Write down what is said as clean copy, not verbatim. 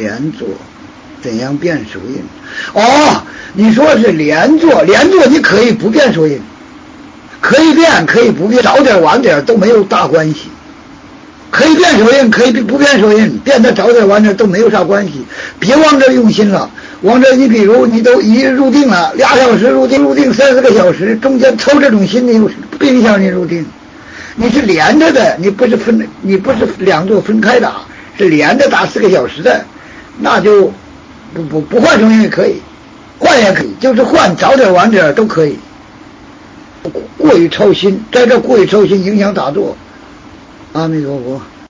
连坐，怎样变手印？哦，你说是连坐，连坐你可以不变手印，可以变可以不变，早点晚点都没有大关系。可以变手印，可以不变手印，变得早点晚点都没有啥关系。别往这用心了，往这你比如你都一入定了，2小时入定30个小时，中间抽这种心你不影响你入定。你是连着的，你不是两座分开打，是连着打4个小时的，那就不换手印也可以，换也可以，就是换早点晚点都可以。过于操心，在这过于操心影响打坐。阿弥陀佛。